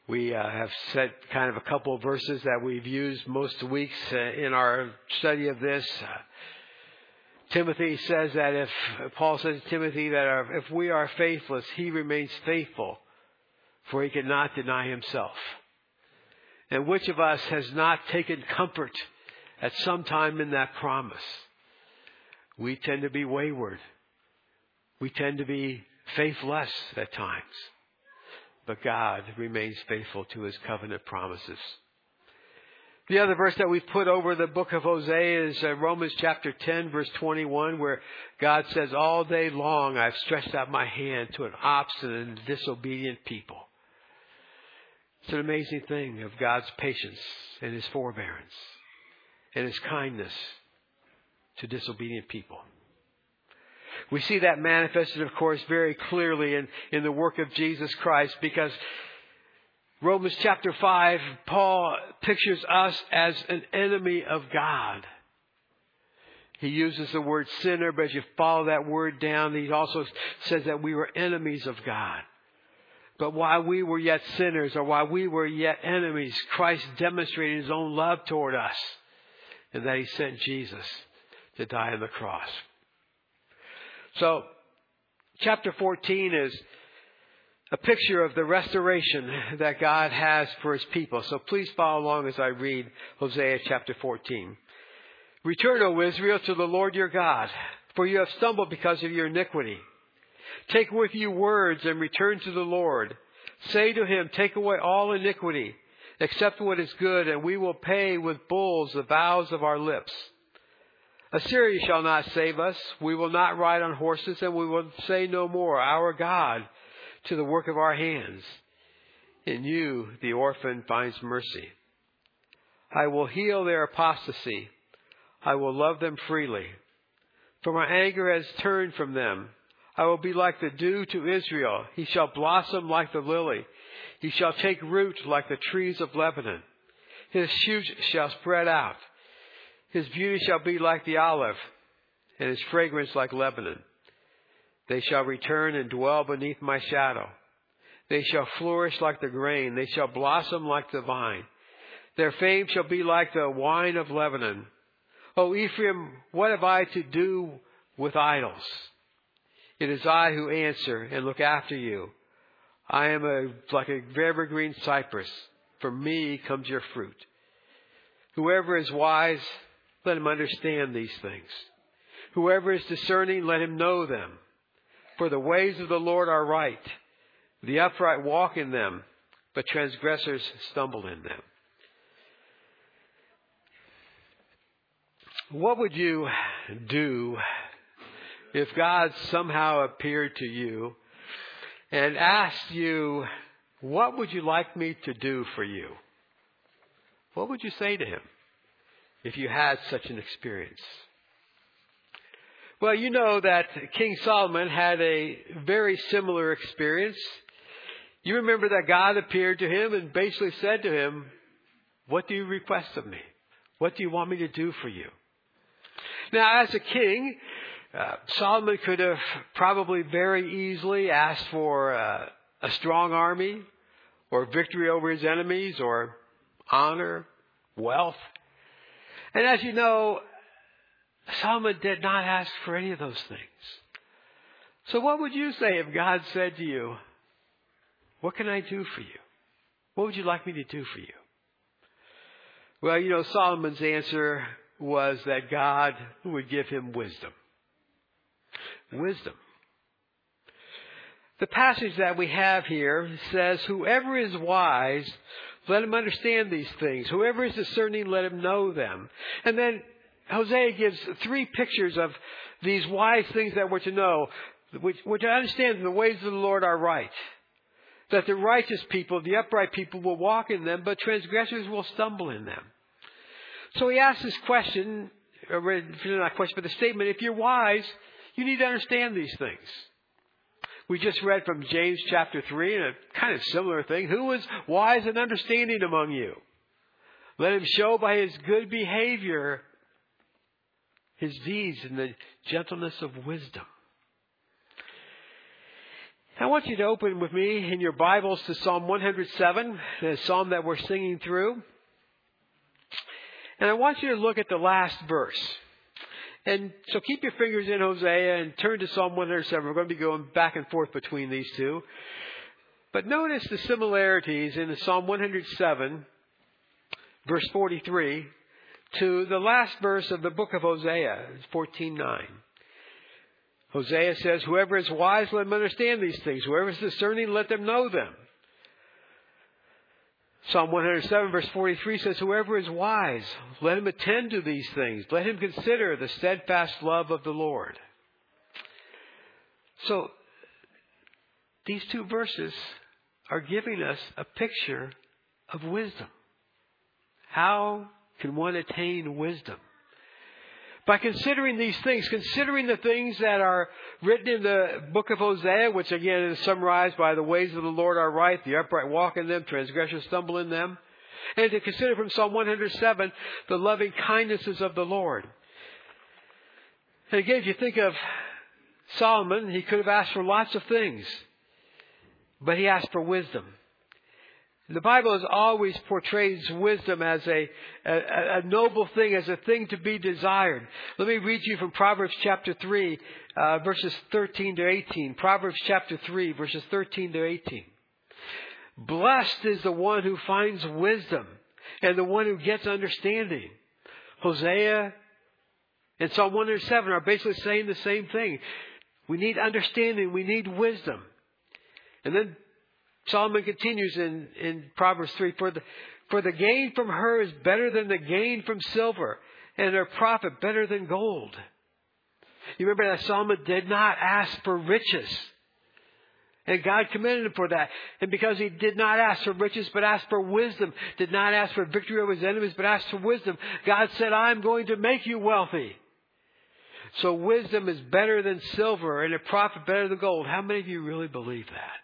We have set kind of a couple of verses that we've used most weeks in our study of this. Timothy says that Paul says to Timothy that if we are faithless, he remains faithful, for he cannot deny himself. And which of us has not taken comfort at some time in that promise? We tend to be wayward. We tend to be faithless at times. But God remains faithful to his covenant promises. The other verse that we've put over the book of Hosea is Romans chapter 10, verse 21, where God says, all day long I've stretched out my hand to an obstinate and disobedient people. It's an amazing thing of God's patience and his forbearance and his kindness to disobedient people. We see that manifested, of course, very clearly in the work of Jesus Christ, because Romans chapter 5, Paul pictures us as an enemy of God. He uses the word sinner, but as you follow that word down, he also says that we were enemies of God. But while we were yet sinners, or while we were yet enemies, Christ demonstrated his own love toward us, and that he sent Jesus to die on the cross. So, chapter 14 is a picture of the restoration that God has for his people. So please follow along as I read Hosea chapter 14. Return, O Israel, to the Lord your God, for you have stumbled because of your iniquity. Take with you words and return to the Lord. Say to him, take away all iniquity, accept what is good, and we will pay with bulls the vows of our lips. Assyria shall not save us. We will not ride on horses, and we will say no more, our God, to the work of our hands. In you the orphan finds mercy. I will heal their apostasy. I will love them freely. For my anger has turned from them. I will be like the dew to Israel. He shall blossom like the lily. He shall take root like the trees of Lebanon. His shoots shall spread out. His beauty shall be like the olive, and his fragrance like Lebanon. They shall return and dwell beneath my shadow. They shall flourish like the grain. They shall blossom like the vine. Their fame shall be like the wine of Lebanon. O Ephraim, what have I to do with idols? It is I who answer and look after you. I am like a evergreen cypress. From me comes your fruit. Whoever is wise, let him understand these things. Whoever is discerning, let him know them. For the ways of the Lord are right. The upright walk in them, but transgressors stumble in them. What would you do if God somehow appeared to you and asked you, what would you like me to do for you? What would you say to him if you had such an experience? Well, you know that King Solomon had a very similar experience. You remember that God appeared to him and basically said to him, what do you request of me? What do you want me to do for you? Now, as a king, Solomon could have probably very easily asked for a strong army, or victory over his enemies, or honor, wealth. And as you know, Solomon did not ask for any of those things. So what would you say if God said to you, what can I do for you? What would you like me to do for you? Well, you know, Solomon's answer was that God would give him wisdom. Wisdom. The passage that we have here says, whoever is wise, let him understand these things. Whoever is discerning, let him know them. And then Hosea gives three pictures of these wise things that we're to know, which I understand the ways of the Lord are right. That the righteous people, the upright people will walk in them, but transgressors will stumble in them. So he asks this question, or not a question, but the statement, if you're wise, you need to understand these things. We just read from James chapter 3, and a kind of similar thing. Who is wise and understanding among you? Let him show by his good behavior his deeds in the gentleness of wisdom. I want you to open with me in your Bibles to Psalm 107, the psalm that we're singing through. And I want you to look at the last verse. And so keep your fingers in Hosea and turn to Psalm 107. We're going to be going back and forth between these two. But notice the similarities in the Psalm 107, verse 43, to the last verse of the book of Hosea, 14:9. Hosea says, whoever is wise, let him understand these things. Whoever is discerning, let them know them. Psalm 107 verse 43 says, whoever is wise, let him attend to these things. Let him consider the steadfast love of the Lord. So, these two verses are giving us a picture of wisdom. How can one attain wisdom? By considering these things, considering the things that are written in the book of Hosea, which again is summarized by the ways of the Lord are right, the upright walk in them, transgressors stumble in them. And to consider from Psalm 107, the loving kindnesses of the Lord. And again, if you think of Solomon, he could have asked for lots of things, but he asked for wisdom. The Bible has always portrays wisdom as a noble thing, as a thing to be desired. Let me read you from Proverbs chapter 3, verses 13 to 18. Proverbs chapter 3, verses 13 to 18. Blessed is the one who finds wisdom and the one who gets understanding. Hosea and Psalm 107 are basically saying the same thing. We need understanding. We need wisdom. And then Solomon continues in Proverbs 3, for the gain from her is better than the gain from silver, and her profit better than gold. You remember that Solomon did not ask for riches. And God commended him for that. And because he did not ask for riches, but asked for wisdom, did not ask for victory over his enemies, but asked for wisdom, God said, I'm going to make you wealthy. So wisdom is better than silver, and a profit better than gold. How many of you really believe that?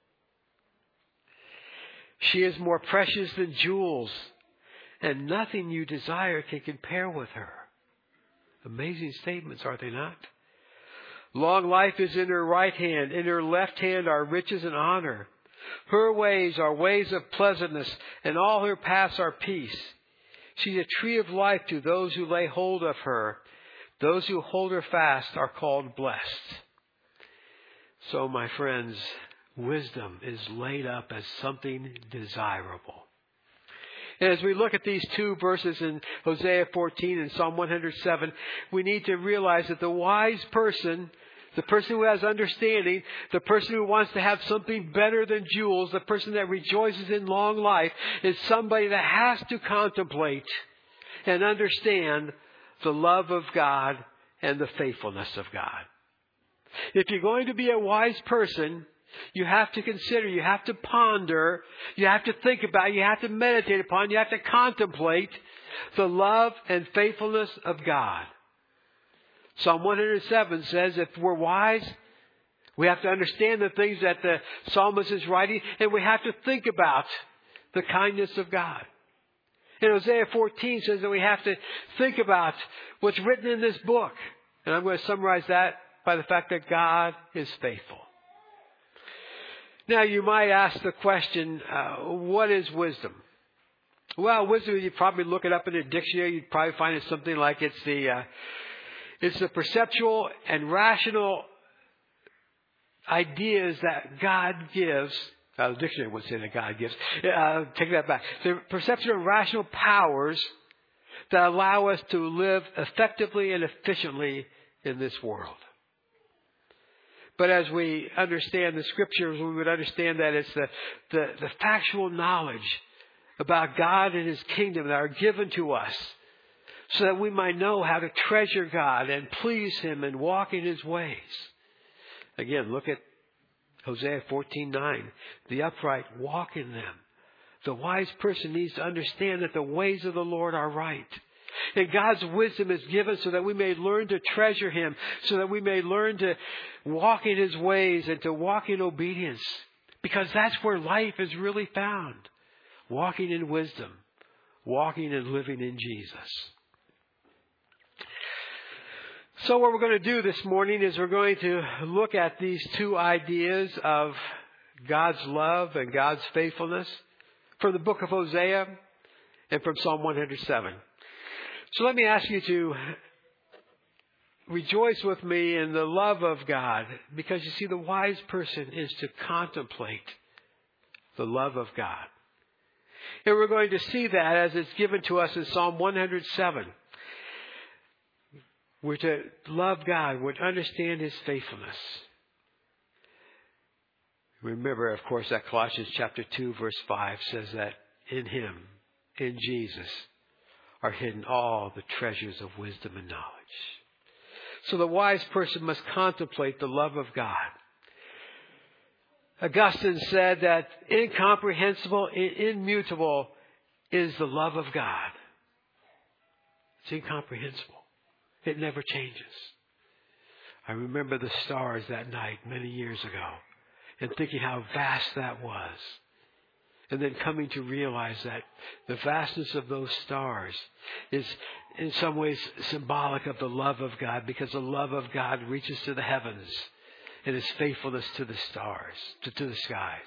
She is more precious than jewels, and nothing you desire can compare with her. Amazing statements, are they not? Long life is in her right hand. In her left hand are riches and honor. Her ways are ways of pleasantness, and all her paths are peace. She's a tree of life to those who lay hold of her. Those who hold her fast are called blessed. So, my friends, wisdom is laid up as something desirable. And as we look at these two verses in Hosea 14 and Psalm 107, we need to realize that the wise person, the person who has understanding, the person who wants to have something better than jewels, the person that rejoices in long life, is somebody that has to contemplate and understand the love of God and the faithfulness of God. If you're going to be a wise person, you have to consider, you have to ponder, you have to think about, you have to meditate upon, you have to contemplate the love and faithfulness of God. Psalm 107 says if we're wise, we have to understand the things that the psalmist is writing, and we have to think about the kindness of God. And Hosea 14 says that we have to think about what's written in this book. And I'm going to summarize that by the fact that God is faithful. Now, you might ask the question, what is wisdom? Well, wisdom, you'd probably look it up in a dictionary. You'd probably find it something like it's the perceptual and rational ideas that God gives. The dictionary would say that God gives. Take that back. The perceptual and rational powers that allow us to live effectively and efficiently in this world. But as we understand the Scriptures, we would understand that it's the factual knowledge about God and His kingdom that are given to us so that we might know how to treasure God and please Him and walk in His ways. Again, look at Hosea 14:9. The upright walk in them. The wise person needs to understand that the ways of the Lord are right. And God's wisdom is given so that we may learn to treasure Him, so that we may learn to walk in His ways and to walk in obedience. Because that's where life is really found. Walking in wisdom. Walking and living in Jesus. So what we're going to do this morning is we're going to look at these two ideas of God's love and God's faithfulness from the book of Hosea and from Psalm 107. So let me ask you to rejoice with me in the love of God, because you see, the wise person is to contemplate the love of God. And we're going to see that as it's given to us in Psalm 107. We're to love God. We're to understand His faithfulness. Remember, of course, that Colossians chapter 2, verse 5 says that in Him, in Jesus, are hidden all the treasures of wisdom and knowledge. So the wise person must contemplate the love of God. Augustine said that incomprehensible and immutable is the love of God. It's incomprehensible. It never changes. I remember the stars that night many years ago and thinking how vast that was. And then coming to realize that the vastness of those stars is in some ways symbolic of the love of God, because the love of God reaches to the heavens and His faithfulness to the stars, to the skies.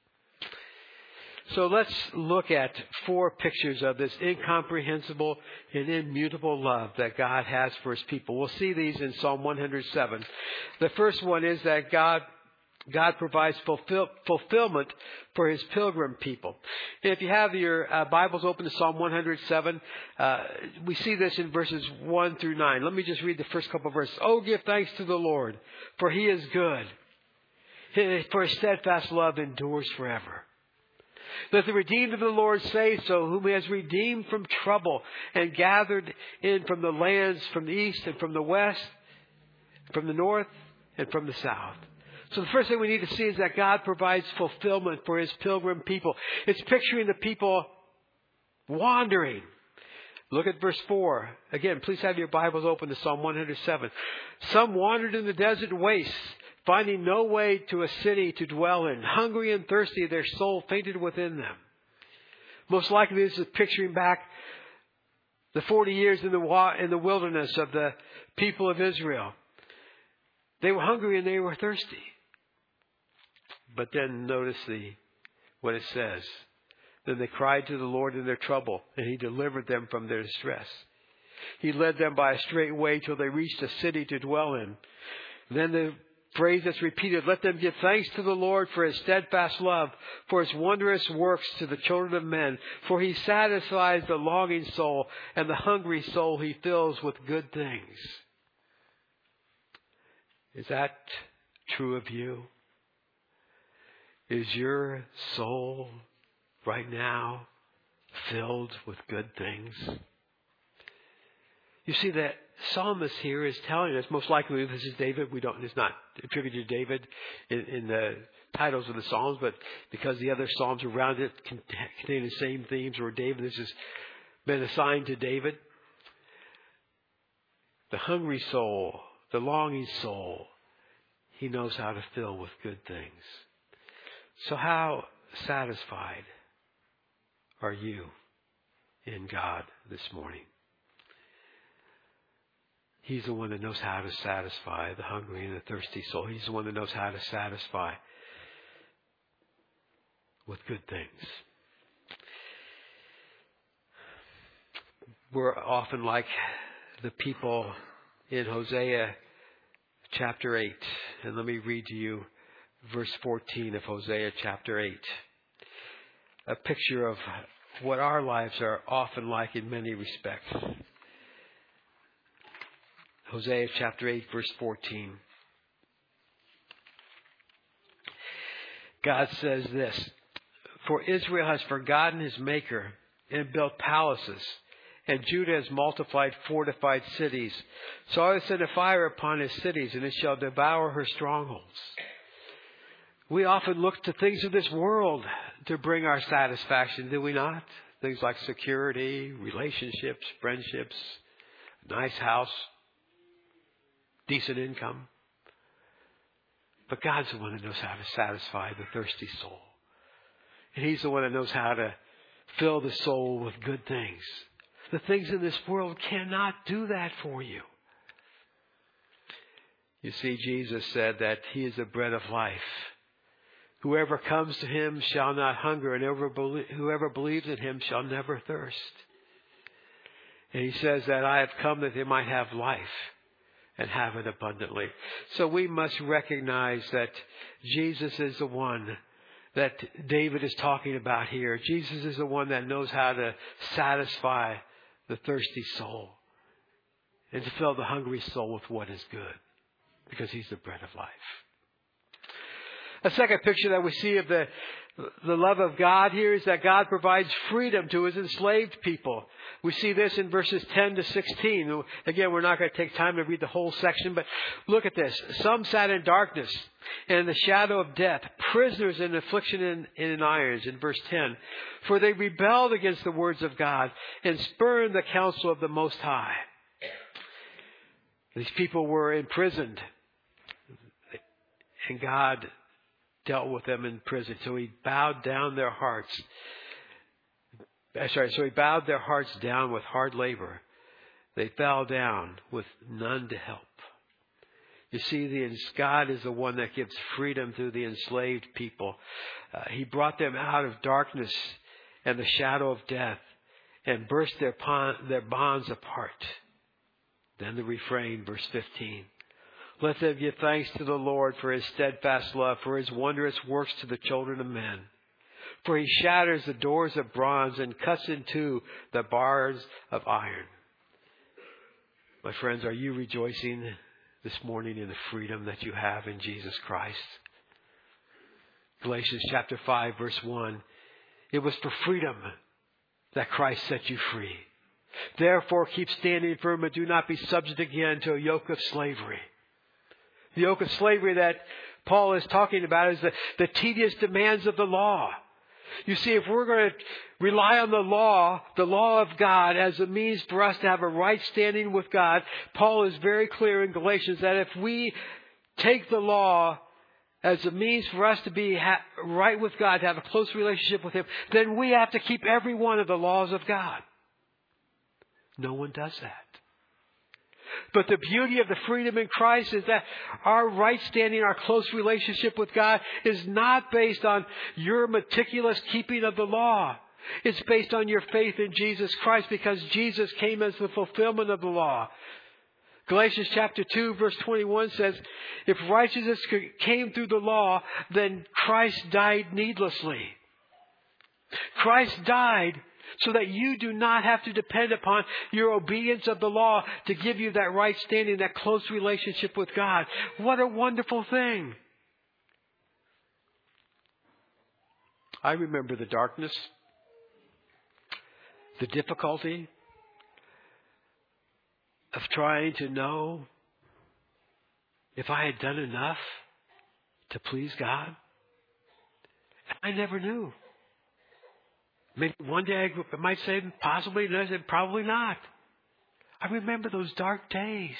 So let's look at 4 pictures of this incomprehensible and immutable love that God has for His people. We'll see these in Psalm 107. The first one is that God provides fulfillment for His pilgrim people. And if you have your Bibles open to Psalm 107, we see this in verses 1 through 9. Let me just read the first couple of verses. Oh, give thanks to the Lord, for He is good. For His steadfast love endures forever. Let the redeemed of the Lord say so, whom He has redeemed from trouble and gathered in from the lands, from the east and from the west, from the north and from the south. So the first thing we need to see is that God provides fulfillment for His pilgrim people. It's picturing the people wandering. Look at verse 4. Again, please have your Bibles open to Psalm 107. Some wandered in the desert wastes, finding no way to a city to dwell in. Hungry and thirsty, their soul fainted within them. Most likely this is picturing back the 40 years in the wilderness of the people of Israel. They were hungry and they were thirsty. But then notice what it says. Then they cried to the Lord in their trouble, and He delivered them from their distress. He led them by a straight way till they reached a city to dwell in. Then the phrase that's repeated, let them give thanks to the Lord for His steadfast love, for His wondrous works to the children of men. For He satisfies the longing soul, and the hungry soul He fills with good things. Is that true of you? Is your soul right now filled with good things? You see, the psalmist here is telling us, most likely this is David. It's not attributed to David in the titles of the Psalms, but because the other Psalms around it contain the same themes, or David, this has been assigned to David. The hungry soul, the longing soul, He knows how to fill with good things. So how satisfied are you in God this morning? He's the one that knows how to satisfy the hungry and the thirsty soul. He's the one that knows how to satisfy with good things. We're often like the people in Hosea chapter 8. And let me read to you verse 14 of Hosea chapter 8. A picture of what our lives are often like in many respects. Hosea chapter 8, verse 14. God says this, for Israel has forgotten his Maker and built palaces, and Judah has multiplied fortified cities. So I will send a fire upon his cities, and it shall devour her strongholds. We often look to things of this world to bring our satisfaction, do we not? Things like security, relationships, friendships, nice house, decent income. But God's the one that knows how to satisfy the thirsty soul. And He's the one that knows how to fill the soul with good things. The things in this world cannot do that for you. You see, Jesus said that He is the bread of life. Whoever comes to Him shall not hunger, and whoever believes in Him shall never thirst. And He says that I have come that they might have life and have it abundantly. So we must recognize that Jesus is the one that David is talking about here. Jesus is the one that knows how to satisfy the thirsty soul and to fill the hungry soul with what is good, because He's the bread of life. A second picture that we see of the love of God here is that God provides freedom to His enslaved people. We see this in verses 10 to 16. Again, we're not going to take time to read the whole section, but look at this. Some sat in darkness and in the shadow of death, prisoners in affliction and in irons, in verse 10. For they rebelled against the words of God and spurned the counsel of the Most High. These people were imprisoned, and God dealt with them in prison. So He bowed down their hearts. So He bowed their hearts down with hard labor. They fell down with none to help. You see, God is the one that gives freedom to the enslaved people. He brought them out of darkness and the shadow of death and burst their bonds apart. Then the refrain, verse 15. Let them give thanks to the Lord for His steadfast love, for His wondrous works to the children of men. For He shatters the doors of bronze and cuts in two the bars of iron. My friends, are you rejoicing this morning in the freedom that you have in Jesus Christ? Galatians chapter 5, verse 1. It was for freedom that Christ set you free. Therefore, keep standing firm and do not be subject again to a yoke of slavery. The yoke of slavery that Paul is talking about is the tedious demands of the law. You see, if we're going to rely on the law of God as a means for us to have a right standing with God, Paul is very clear in Galatians that if we take the law as a means for us to be right with God, to have a close relationship with Him, then we have to keep every one of the laws of God. No one does that. But the beauty of the freedom in Christ is that our right standing, our close relationship with God is not based on your meticulous keeping of the law. It's based on your faith in Jesus Christ, because Jesus came as the fulfillment of the law. Galatians chapter 2 verse 21 says, if righteousness came through the law, then Christ died needlessly. Christ died so that you do not have to depend upon your obedience of the law to give you that right standing, that close relationship with God. What a wonderful thing. I remember the darkness, the difficulty of trying to know if I had done enough to please God. I never knew. Maybe one day I might say possibly, and I said probably not. I remember those dark days.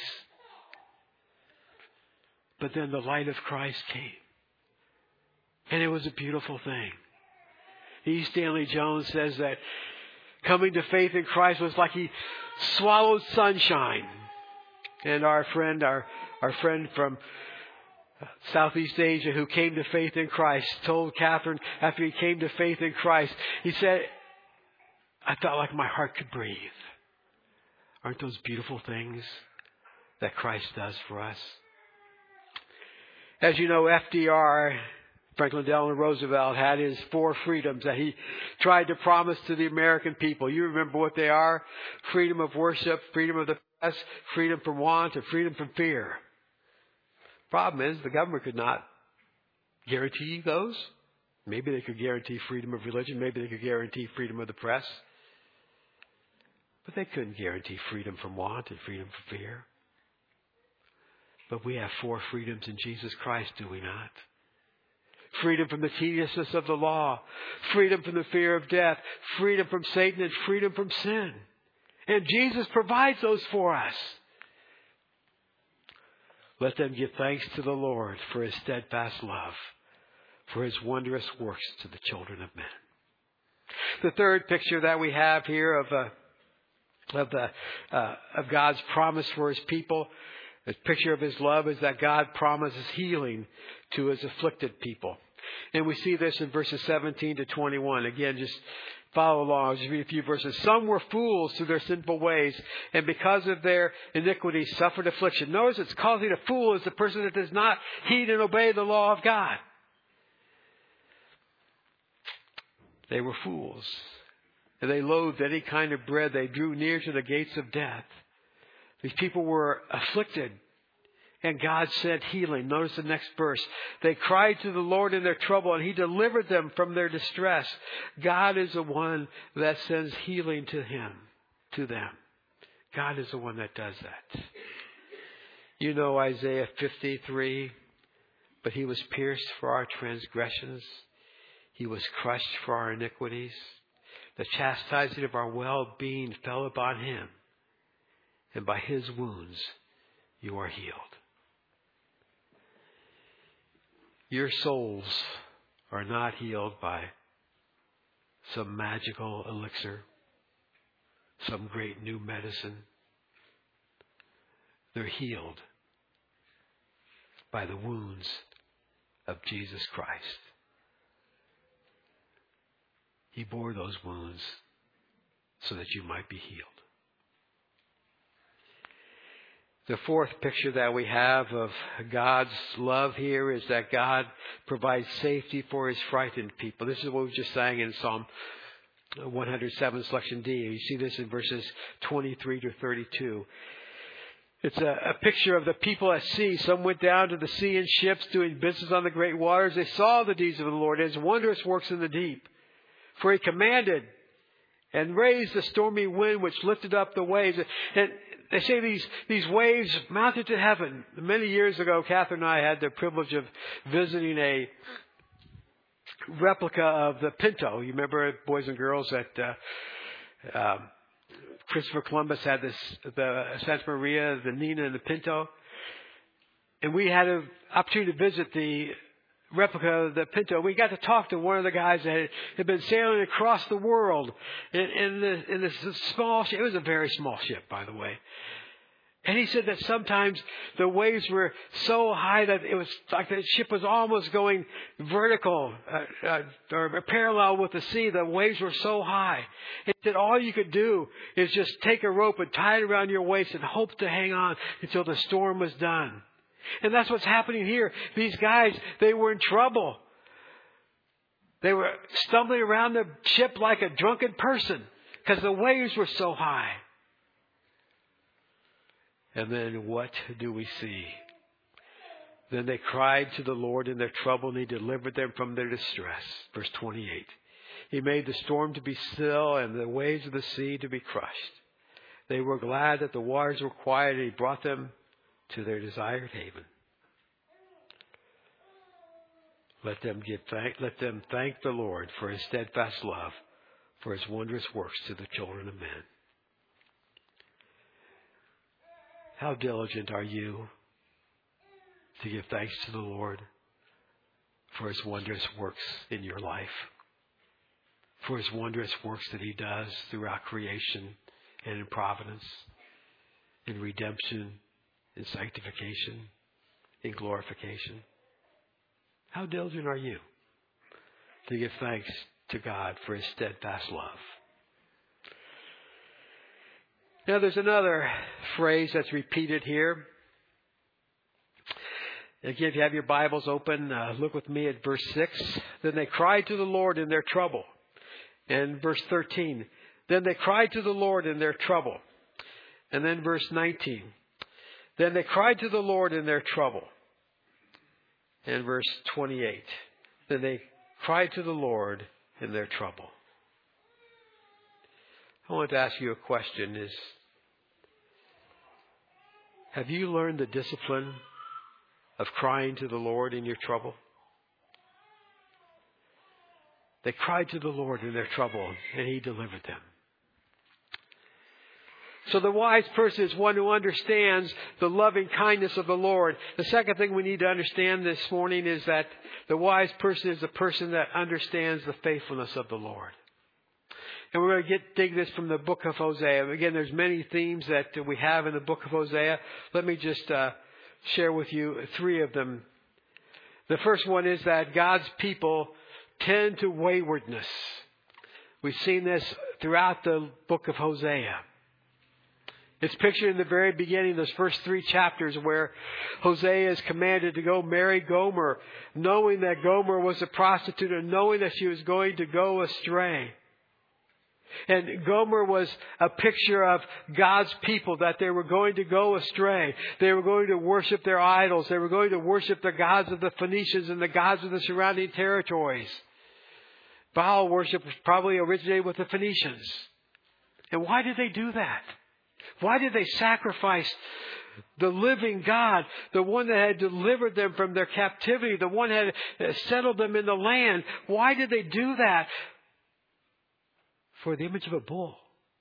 But then the light of Christ came. And it was a beautiful thing. E. Stanley Jones says that coming to faith in Christ was like he swallowed sunshine. And our friend from Southeast Asia who came to faith in Christ told Catherine after he came to faith in Christ, he said, I felt like my heart could breathe. Aren't those beautiful things that Christ does for us? As you know, FDR, Franklin Delano Roosevelt, had his 4 freedoms that he tried to promise to the American people. You remember what they are? Freedom of worship, freedom of the press, freedom from want, and freedom from fear. Problem is, the government could not guarantee those. Maybe they could guarantee freedom of religion. Maybe they could guarantee freedom of the press. But they couldn't guarantee freedom from want and freedom from fear. But we have 4 freedoms in Jesus Christ, do we not? Freedom from the tediousness of the law. Freedom from the fear of death. Freedom from Satan and freedom from sin. And Jesus provides those for us. Let them give thanks to the Lord for His steadfast love, for His wondrous works to the children of men. The third picture that we have here of God's promise for His people A picture of His love is that God promises healing to His afflicted people. And we see this in verses 17 to 21. Again, just follow along. I'll just read a few verses. Some were fools through their sinful ways, and because of their iniquities suffered affliction. Notice it's calling a fool is the person that does not heed and obey the law of God. They were fools. And they loathed any kind of bread. They drew near to the gates of death. These people were afflicted. And God sent healing. Notice the next verse. They cried to the Lord in their trouble, and He delivered them from their distress. God is the one that sends healing to them. God is the one that does that. You know Isaiah 53. But He was pierced for our transgressions. He was crushed for our iniquities. The chastisement of our well-being fell upon Him. And by His wounds you are healed. Your souls are not healed by some magical elixir, some great new medicine. They're healed by the wounds of Jesus Christ. He bore those wounds so that you might be healed. The fourth picture that we have of God's love here is that God provides safety for His frightened people. This is what we just sang in Psalm 107, selection D. You see this in verses 23 to 32. It's a picture of the people at sea. Some went down to the sea in ships doing business on the great waters. They saw the deeds of the Lord, His wondrous works in the deep. For He commanded and raised the stormy wind which lifted up the waves. And they say these waves mounted to heaven. Many years ago, Catherine and I had the privilege of visiting a replica of the Pinto. You remember, boys and girls, that Christopher Columbus had the Santa Maria, the Nina, and the Pinto. And we had an opportunity to visit the replica of the Pinto. We got to talk to one of the guys that had been sailing across the world in this small ship. It was a very small ship, by the way. And he said that sometimes the waves were so high that it was like the ship was almost going vertical or parallel with the sea. The waves were so high. He said all you could do is just take a rope and tie it around your waist and hope to hang on until the storm was done. And that's what's happening here. These guys, they were in trouble. They were stumbling around the ship like a drunken person because the waves were so high. And then what do we see? Then they cried to the Lord in their trouble, and He delivered them from their distress. Verse 28. He made the storm to be still and the waves of the sea to be crushed. They were glad that the waters were quiet, and He brought them to their desired haven. Let them thank the Lord for His steadfast love, for His wondrous works to the children of men. How diligent are you to give thanks to the Lord for His wondrous works in your life, for His wondrous works that He does throughout creation and in providence, in redemption, in sanctification, in glorification? How diligent are you to give thanks to God for His steadfast love? Now there's another phrase that's repeated here. Again, if you have your Bibles open, look with me at verse 6. Then they cried to the Lord in their trouble. And verse 13. Then they cried to the Lord in their trouble. And then verse 19. Then they cried to the Lord in their trouble. And verse 28. Then they cried to the Lord in their trouble. I want to ask you a question. Have you learned the discipline of crying to the Lord in your trouble? They cried to the Lord in their trouble, and He delivered them. So the wise person is one who understands the loving kindness of the Lord. The second thing we need to understand this morning is that the wise person is the person that understands the faithfulness of the Lord. And we're going to dig this from the book of Hosea. Again, there's many themes that we have in the book of Hosea. Let me just share with you 3 of them. The first one is that God's people tend to waywardness. We've seen this throughout the book of Hosea. It's pictured in the very beginning, those first 3 chapters, where Hosea is commanded to go marry Gomer, knowing that Gomer was a prostitute and knowing that she was going to go astray. And Gomer was a picture of God's people, that they were going to go astray. They were going to worship their idols. They were going to worship the gods of the Phoenicians and the gods of the surrounding territories. Baal worship probably originated with the Phoenicians. And why did they do that? Why did they sacrifice the living God, the one that had delivered them from their captivity, the one that had settled them in the land? Why did they do that? For the image of a bull.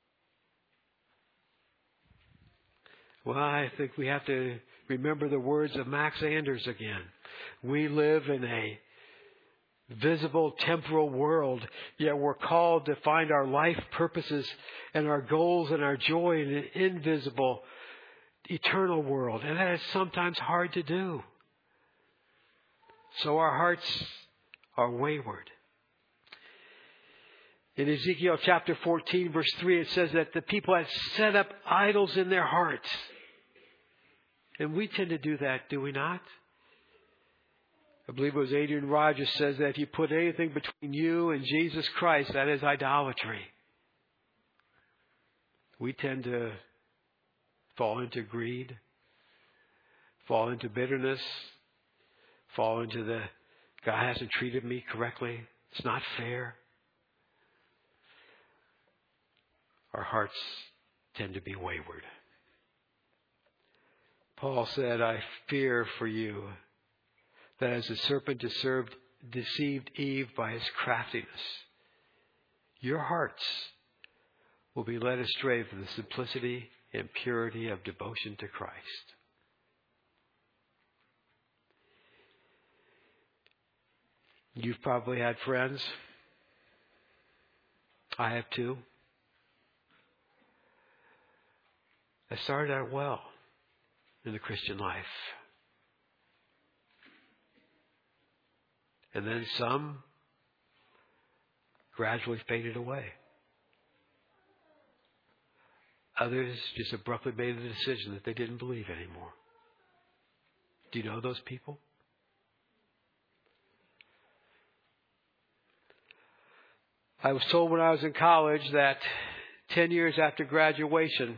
Well, I think we have to remember the words of Max Anders again. We live in a visible temporal world, yet we're called to find our life purposes and our goals and our joy in an invisible, eternal world. And that is sometimes hard to do. So our hearts are wayward. In Ezekiel chapter 14, verse 3, it says that the people had set up idols in their hearts. And we tend to do that, do we not? I believe it was Adrian Rogers says that if you put anything between you and Jesus Christ, that is idolatry. We tend to fall into greed, fall into bitterness, fall into the God hasn't treated me correctly. It's not fair. Our hearts tend to be wayward. Paul said, I fear for you that as the serpent deceived Eve by his craftiness, your hearts will be led astray from the simplicity and purity of devotion to Christ. You've probably had friends. I have too. I started out well in the Christian life. And then some gradually faded away. Others just abruptly made the decision that they didn't believe anymore. Do you know those people? I was told when I was in college that 10 years after graduation,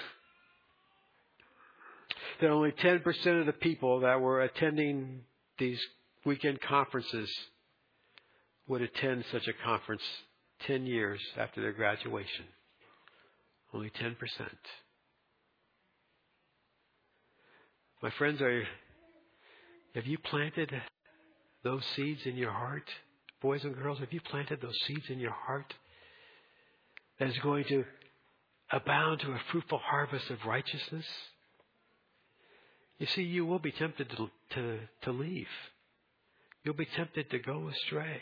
that only 10% of the people that were attending these weekend conferences would attend such a conference 10 years after their graduation. Only 10%. My friends, have you planted those seeds in your heart? Boys and girls, have you planted those seeds in your heart that is going to abound to a fruitful harvest of righteousness? You see, you will be tempted to leave. You'll be tempted to go astray.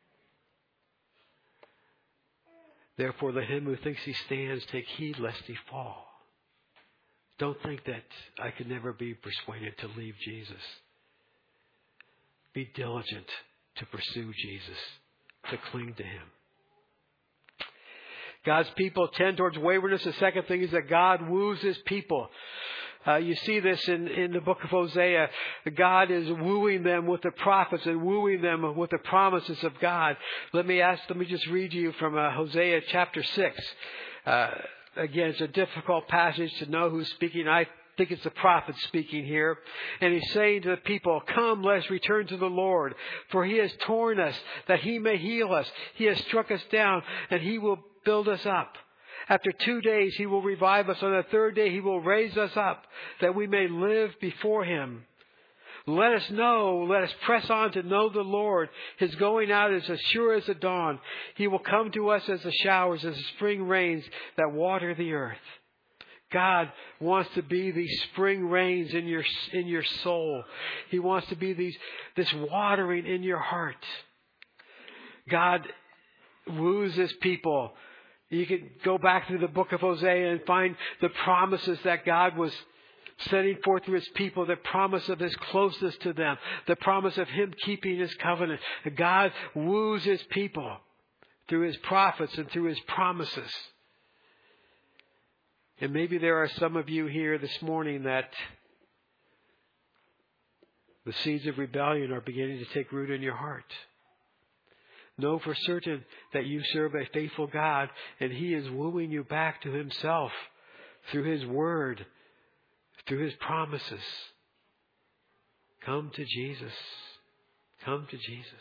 Therefore, let him who thinks he stands take heed lest he fall. Don't think that I could never be persuaded to leave Jesus. Be diligent to pursue Jesus, to cling to him. God's people tend towards waywardness. The second thing is that God woos his people. You see this in the book of Hosea. God is wooing them with the prophets and wooing them with the promises of God. Let me just read to you from Hosea chapter 6. Again, it's a difficult passage to know who's speaking. I think it's the prophet speaking here. And he's saying to the people, come, let us return to the Lord. For he has torn us that he may heal us. He has struck us down and he will build us up. After 2 days, he will revive us. On the third day, he will raise us up that we may live before him. Let us press on to know the Lord. His going out is as sure as the dawn. He will come to us as the showers, as the spring rains that water the earth. God wants to be these spring rains in your soul. He wants to be this watering in your heart. God woos his people You can go back through the book of Hosea and find the promises that God was setting forth to His people, the promise of His closeness to them, the promise of Him keeping His covenant. God woos His people through His prophets and through His promises. And maybe there are some of you here this morning that the seeds of rebellion are beginning to take root in your heart. Know for certain that you serve a faithful God, and He is wooing you back to Himself through His Word, through His promises. Come to Jesus. Come to Jesus.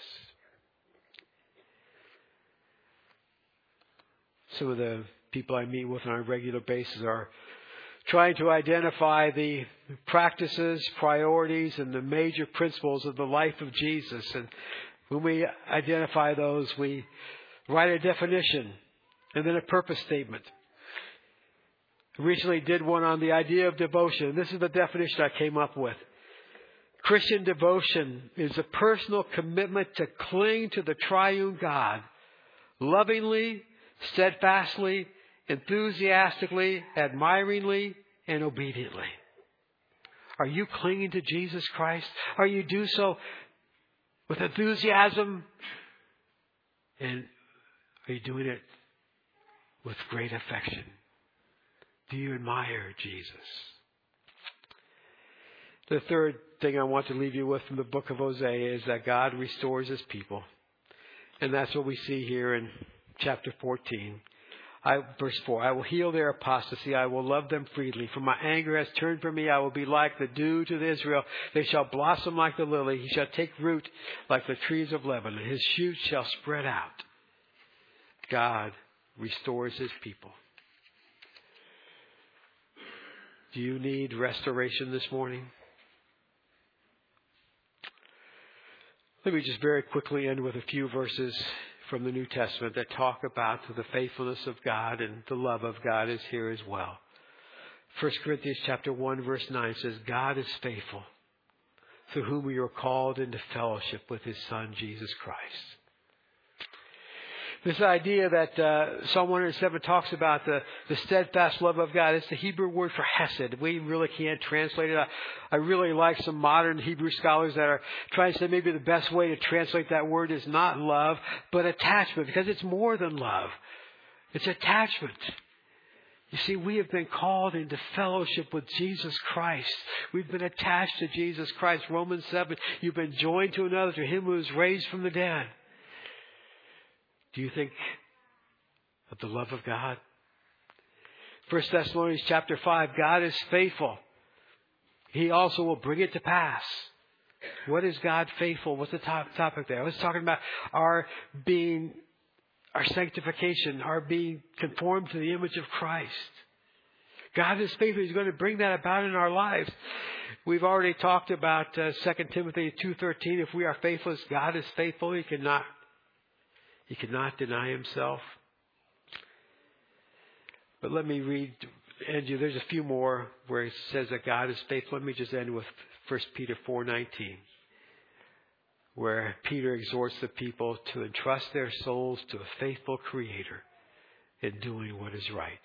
Some of the people I meet with on a regular basis are trying to identify the practices, priorities, and the major principles of the life of Jesus. And when we identify those, we write a definition and then a purpose statement. I recently did one on the idea of devotion. This is the definition I came up with. Christian devotion is a personal commitment to cling to the triune God, lovingly, steadfastly, enthusiastically, admiringly, and obediently. Are you clinging to Jesus Christ? Are you do so with enthusiasm? And are you doing it with great affection? Do you admire Jesus? The third thing I want to leave you with from the book of Hosea is that God restores His people. And that's what we see here in chapter 14. Verse 4, I will heal their apostasy. I will love them freely. For my anger has turned from me. I will be like the dew to Israel. They shall blossom like the lily. He shall take root like the trees of Lebanon. His shoots shall spread out. God restores His people. Do you need restoration this morning? Let me just very quickly end with a few verses from the New Testament that talk about the faithfulness of God, and the love of God is here as well. 1 Corinthians chapter 1 verse 9 says, God is faithful, through whom we are called into fellowship with His Son, Jesus Christ. This idea that Psalm 107 talks about the steadfast love of God, it's the Hebrew word for hesed. We really can't translate it. I really like some modern Hebrew scholars that are trying to say maybe the best way to translate that word is not love, but attachment, because it's more than love. It's attachment. You see, we have been called into fellowship with Jesus Christ. We've been attached to Jesus Christ. Romans 7, you've been joined to another, to Him who is raised from the dead. Do you think of the love of God? 1 Thessalonians chapter 5, God is faithful. He also will bring it to pass. What is God faithful? What's the topic there? I was talking about our sanctification, our being conformed to the image of Christ. God is faithful. He's going to bring that about in our lives. We've already talked about 2 Timothy 2:13. If we are faithless, God is faithful. He cannot deny Himself. But let me end you. There's a few more where it says that God is faithful. Let me just end with 1 Peter 4:19, where Peter exhorts the people to entrust their souls to a faithful Creator in doing what is right.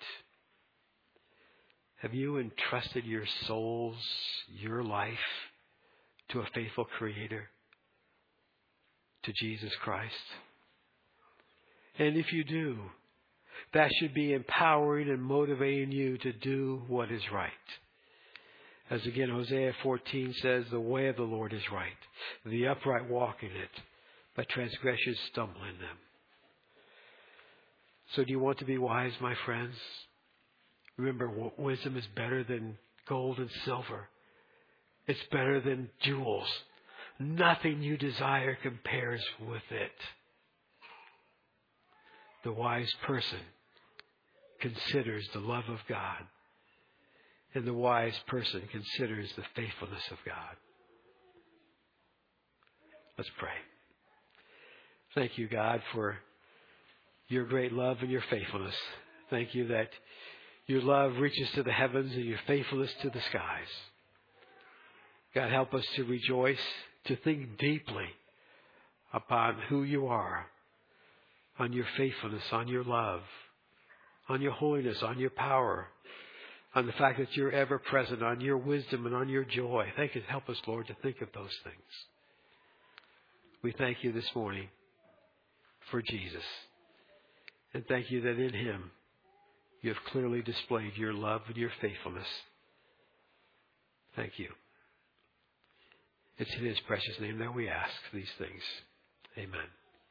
Have you entrusted your souls, your life, to a faithful Creator, to Jesus Christ? And if you do, that should be empowering and motivating you to do what is right. As again, Hosea 14 says, the way of the Lord is right. The upright walk in it, but transgressors stumble in them. So do you want to be wise, my friends? Remember, wisdom is better than gold and silver. It's better than jewels. Nothing you desire compares with it. The wise person considers the love of God, and the wise person considers the faithfulness of God. Let's pray. Thank you, God, for your great love and your faithfulness. Thank you that your love reaches to the heavens and your faithfulness to the skies. God, help us to rejoice, to think deeply upon who you are, on your faithfulness, on your love, on your holiness, on your power, on the fact that you're ever present, on your wisdom and on your joy. Thank you. Help us, Lord, to think of those things. We thank you this morning for Jesus. And thank you that in him you have clearly displayed your love and your faithfulness. Thank you. It's in his precious name that we ask these things. Amen.